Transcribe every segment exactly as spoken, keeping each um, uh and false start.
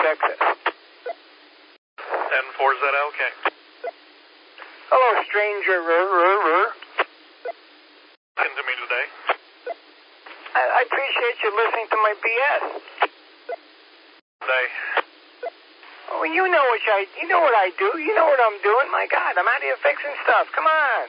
Texas. N four Z L K. Hello, stranger. Listen to me today. I, I appreciate you listening to my B S. Today. Oh, you know what I, you know what I do. You know what I'm doing. My God, I'm out here fixing stuff. Come on.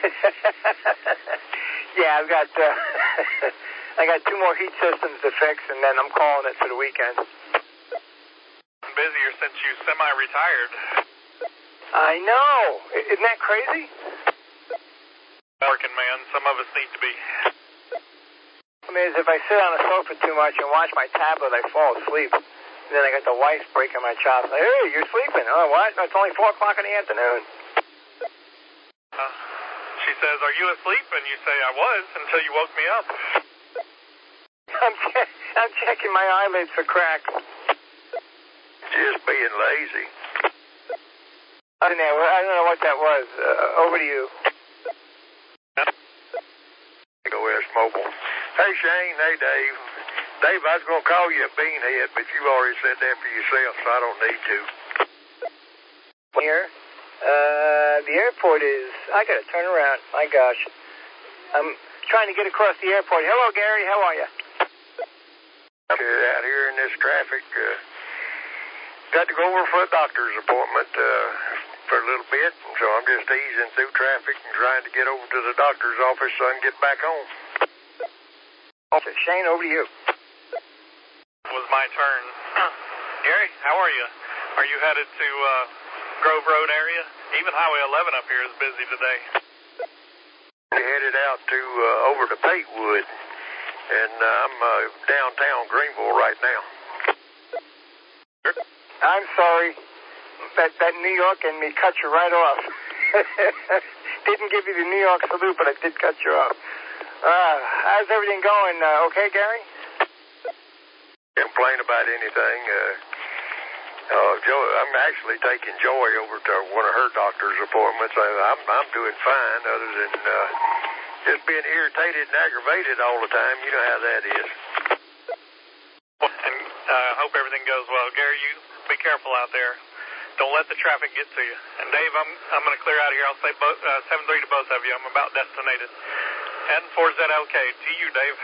Yeah, I've got, uh, I got two more heat systems to fix, and then I'm calling it for the weekend. I'm busier since you semi-retired. I know. Isn't that crazy? Working, man. Some of us need to be. I mean, if I sit on a sofa too much and watch my tablet, I fall asleep. And then I got the wife breaking my chops. Like, hey, you're sleeping. Oh, what? It's only four o'clock in the afternoon. Uh, she says, are you asleep? And you say, I was until you woke me up. I'm, che- I'm checking my eyelids for cracks. Just being lazy. I don't know, I don't know what that was. Uh, over to you. Go West Mobile. Hey, Shane. Hey, Dave. Dave, I was going to call you a beanhead, but you already said that for yourself, so I don't need to. Here? Uh, the airport is... I got to turn around. My gosh. I'm trying to get across the airport. Hello, Gary. How are you? Uh, out here in this traffic. Uh, got to go over for a doctor's appointment uh, for a little bit, so I'm just easing through traffic and trying to get over to the doctor's office so I can get back home. Okay, Shane, over to you. It was my turn. Gary, how are you? Are you headed to uh, Grove Road area? Even Highway eleven up here is busy today. We headed out to uh, over to Patewood, and uh, I'm uh, downtown Greenville right now. I'm sorry. That that New York and me cut you right off. Didn't give you the New York salute, but I did cut you off. Uh, how's everything going? Uh, okay, Gary? Can't complain about anything. Uh, uh, Joy, I'm actually taking Joy over to one of her doctor's appointments. I, I'm I'm doing fine, other than uh, just being irritated and aggravated all the time. You know how that is. And I uh, hope everything goes well. Gary, you be careful out there. Don't let the traffic get to you. And Dave, I'm I'm going to clear out of here. I'll say both, uh, seven three to both of you. I'm about destinated. N four Z L K to you, Dave.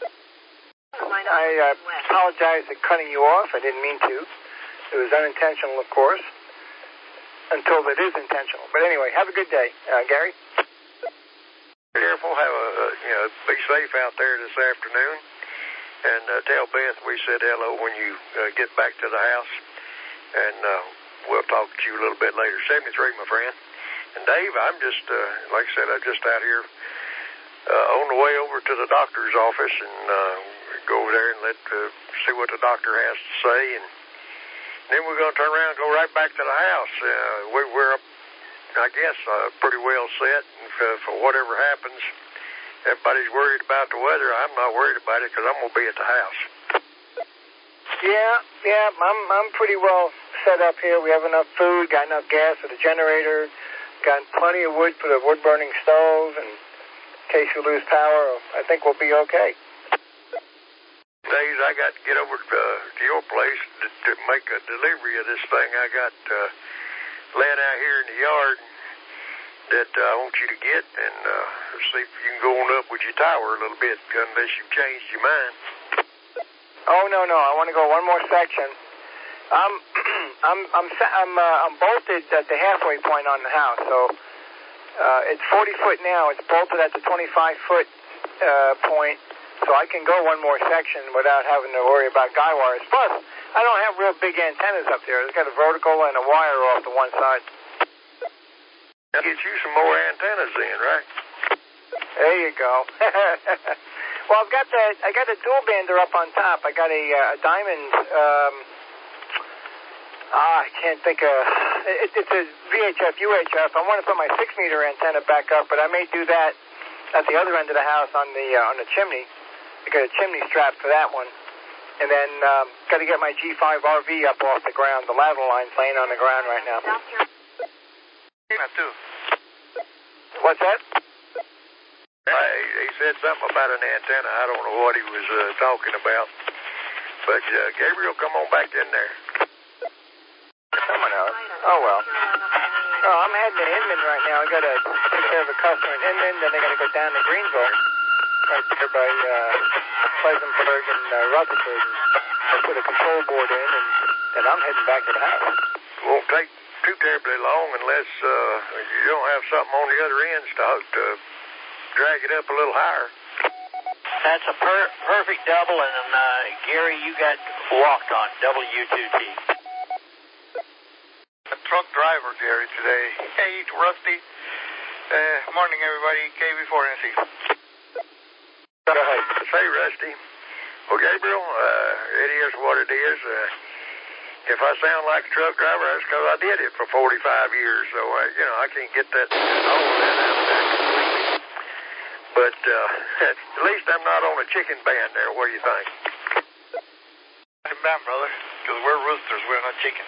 I uh, apologize for cutting you off. I didn't mean to. It was unintentional, of course, until it is intentional. But anyway, have a good day, uh, Gary. Careful. Have a uh, you know, be safe out there this afternoon. And uh, tell Beth we said hello when you uh, get back to the house. And uh, we'll talk to you a little bit later. seventy-three, my friend. And Dave, I'm just, uh, like I said, I'm just out here uh, on the way over to the doctor's office and uh, go over there and let uh, see what the doctor has to say. And then we're going to turn around and go right back to the house. Uh, we, we're, up, I guess, uh, pretty well set. And for, for whatever happens, everybody's worried about the weather. I'm not worried about it because I'm going to be at the house. Yeah, yeah, I'm I'm pretty well set up here. We have enough food, got enough gas for the generator, got plenty of wood for the wood-burning stove, and in case you lose power, I think we'll be okay. Days I got to get over to, uh, to your place to, to make a delivery of this thing I got uh, laying out here in the yard that uh, I want you to get, and uh, see if you can go on up with your tower a little bit, unless you've changed your mind. Oh no, no, I want to go one more section. I'm I'm I'm I'm uh, I'm bolted at the halfway point on the house, so uh, it's forty foot now. It's bolted at the twenty-five foot uh, point, so I can go one more section without having to worry about guy wires. Plus, I don't have real big antennas up there. It's got a vertical and a wire off to one side. I'll get you some more antennas in, right? There you go. Well, I've got the I got a dual bander up on top. I got a, uh, a diamond. Um, ah, I can't think of. It, it's a V H F U H F. I want to put my six meter antenna back up, but I may do that at the other end of the house on the uh, on the chimney. I got a chimney strap for that one, and then um, got to get my G five R V up off the ground. The lateral line's laying on the ground right now. What's that? I, he said something about an antenna. I don't know what he was uh, talking about. But uh, Gabriel, come on back in there. Inman right now. I got to take care of a customer in Inman, then I got to go down to Greenville, right there by uh, Pleasantburg and uh, Rutherford. And I put a control board in, and then I'm heading back to the house. Won't take too terribly long unless uh, you don't have something on the other end to, to drag it up a little higher. That's a per- perfect double, and uh, Gary, you got walked on W two T. A truck driver, Gary, today. Hey, Rusty. Uh, morning, everybody. K B four N C. Go ahead. Say, Rusty. Well, Gabriel, uh, it is what it is. Uh, if I sound like a truck driver, that's because I did it for forty-five years. So, uh, you know, I can't get that all of that out of there completely. But uh, at least I'm not on a chicken band there. What do you think? I'm band, brother, because we're roosters. We're not chickens.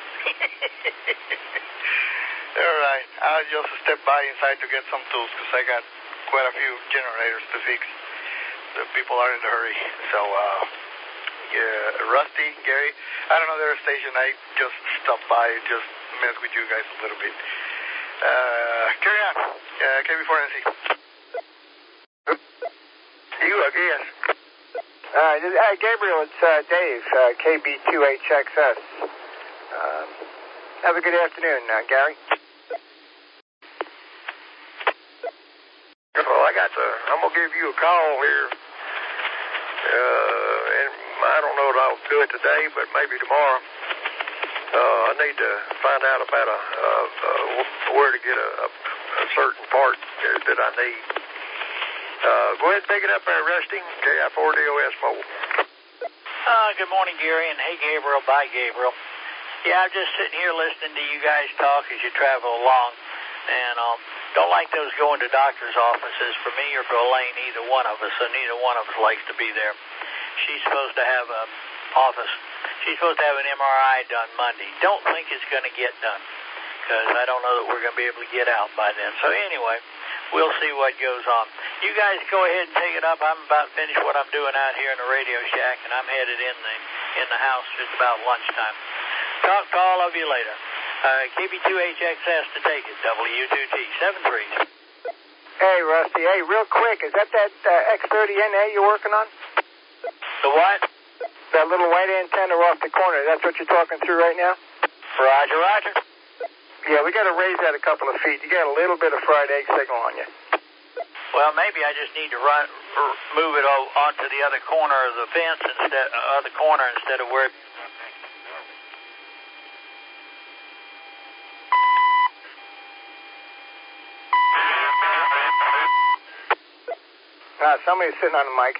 All right. I'll just step by inside to get some tools because I got quite a few generators to fix. The people are in a hurry. So, uh, yeah, Rusty, Gary, I don't know their station. I just stopped by, just mess with you guys a little bit. Uh, carry on. Uh, K B four N C. You, I guess. Uh, uh, Gabriel, it's uh, Dave, uh, K B two H X S. Um, have a good afternoon, uh, Gary. Well, I got to, I'm going to give you a call here. Uh, and I don't know if I'll do it today, but maybe tomorrow. Uh, I need to find out about a, uh, uh, where to get a, a, a certain part that I need. Uh, go ahead and pick it up there, Rusty. K I four D O S Mobile. Uh, good morning, Gary, and hey, Gabriel. Bye, Gabriel. Yeah, I'm just sitting here listening to you guys talk as you travel along, and um, don't like those going to doctor's offices for me or for Elaine, either one of us, so neither one of us likes to be there. She's supposed to have an office. She's supposed to have an M R I done Monday. Don't think it's going to get done, because I don't know that we're going to be able to get out by then. So anyway, we'll see what goes on. You guys go ahead and take it up. I'm about to finish what I'm doing out here in the Radio Shack, and I'm headed in the in the house just about lunchtime. Talk to all of you later. Uh, K B two H X S to take it. W two T seven three. Hey, Rusty. Hey, real quick, is that that uh, X thirty N A you're working on? The what? That little white antenna off the corner. That's what you're talking through right now? Roger, roger. Yeah, we got to raise that a couple of feet. You got a little bit of fried egg signal on you. Well, maybe I just need to run, r- move it o- onto the other corner of the fence instead, uh, other corner instead of where. It... Uh, somebody's sitting on the mic.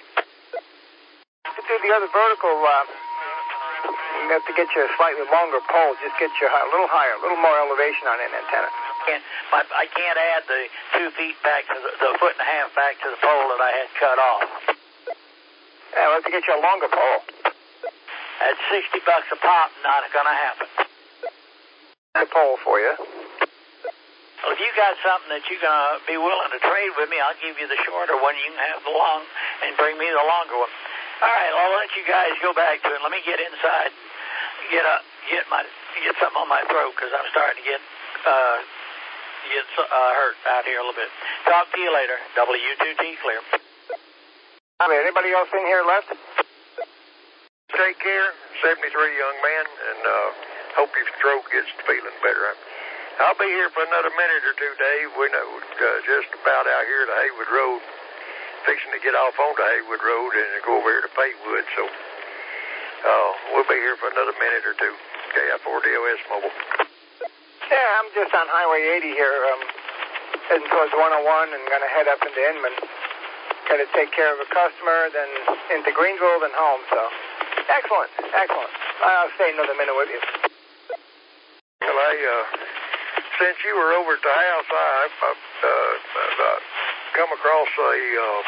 To do the other vertical, uh, you have to get you a slightly longer pole. Just get you a little higher, a little more elevation on that antenna. Can't, my, I can't add the two feet back to the, the foot and a half back to the pole that I had cut off. Yeah, we'll have to get you a longer pole. At sixty bucks a pop, not gonna happen. A pole for you. Well, if you got something that you're gonna be willing to trade with me, I'll give you the shorter one. You can have the long and bring me the longer one. All right, I'll let you guys go back to it. Let me get inside, get a get my get something on my throat because I'm starting to get uh get uh, hurt out here a little bit. Talk to you later. W two T clear. I mean, anybody else in here left? Take care, seventy-three young man, and uh, hope your throat gets feeling better. I'll be here for another minute or two, Dave. We know uh, just about out here to Haywood Road, fixing to get off onto Haywood Road and go over here to Paywood. So uh, we'll be here for another minute or two. K I four D O S Mobile. Yeah, I'm just on Highway eighty here, um, heading towards one oh one and going to head up into Inman. Got to take care of a customer, then into Greenville, then home. So excellent, excellent. I'll stay another minute with you. Well, I, uh, since you were over at the house, I, I uh, uh, come across a uh,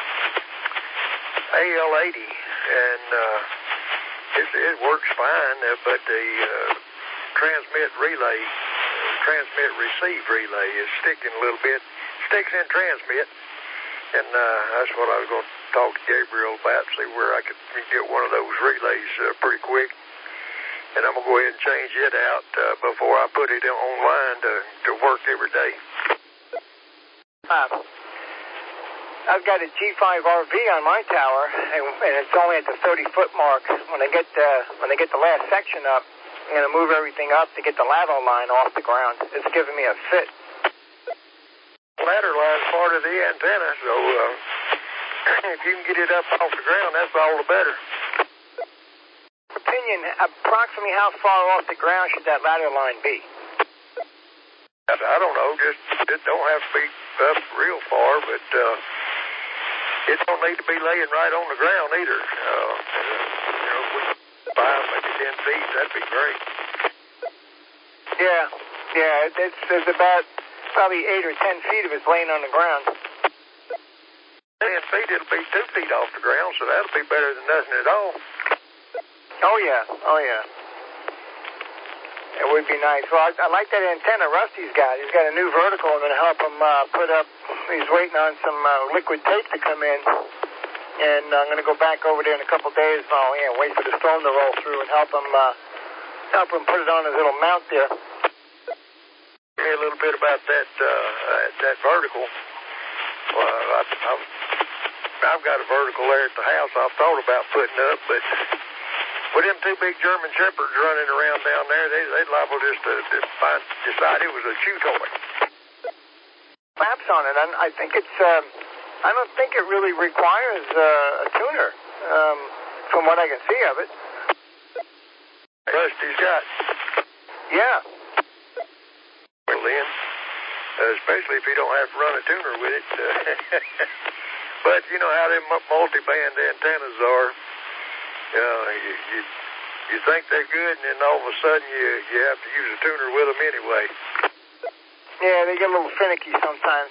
A L eighty, and uh, it, it works fine, uh, but the uh, transmit relay, uh, transmit receive relay is sticking a little bit, sticks in transmit, and uh, that's what I was going to talk to Gabriel about, see where I could get one of those relays uh, pretty quick. And I'm going to go ahead and change it out uh, before I put it online to, to work every day. Uh, I've got a G five R V on my tower, and, and it's only at the thirty foot mark. When I get the when I get the last section up, I'm going to move everything up to get the ladder line off the ground. It's giving me a fit. Ladder line's part of the antenna, so uh, if you can get it up off the ground, that's all the better. Opinion, approximately how far off the ground should that ladder line be? I, I don't know. Just it don't have to be up real far, but uh, it don't need to be laying right on the ground either. Uh, you know, if we five, maybe ten feet, that'd be great. Yeah, yeah. It's, it's about probably eight or ten feet if it's laying on the ground. Ten feet, it'll be two feet off the ground, so that'll be better than nothing at all. Oh yeah, oh yeah. It would be nice. Well, I, I like that antenna Rusty's got. He's got a new vertical. I'm going to help him uh, put up. He's waiting on some uh, liquid tape to come in, and I'm going to go back over there in a couple days. Oh yeah, wait for the storm to roll through and help him uh, help him put it on his little mount there. Tell me a little bit about that uh, that vertical. Well, I, I've, I've got a vertical there at the house. I've thought about putting up, but with them two big German Shepherds running around down there, they, they'd liable just to, to find, decide it was a chew toy. Flaps on it. I, I think it's. Uh, I don't think it really requires uh, a tuner, um, from what I can see of it. Rusty's got. Yeah. Well then, uh, especially if you don't have to run a tuner with it. Uh, but you know how them multi-band antennas are. Uh, you, you you think they're good, and then all of a sudden you you have to use a tuner with them anyway. Yeah, they get a little finicky sometimes.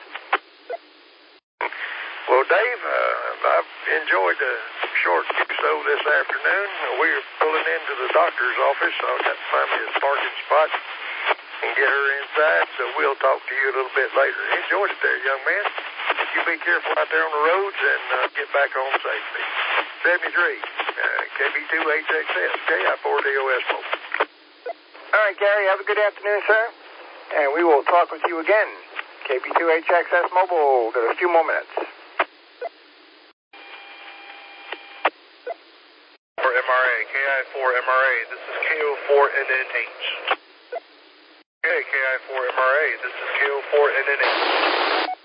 Well, Dave, uh, I've enjoyed the short episode this afternoon. We're pulling into the doctor's office. So I've got to find me a parking spot and get her inside, so we'll talk to you a little bit later. Enjoyed it there, young man. You be careful out there on the roads and uh, get back home safely. seventy-three, uh, K B two H X S, K I four D O S Mobile. All right, Gary, have a good afternoon, sir. And we will talk with you again. K B two H X S Mobile, in a few more minutes. For M R A, K I four M R A, this is K O four N N H. Okay, K I four M R A, this is K O four N N H.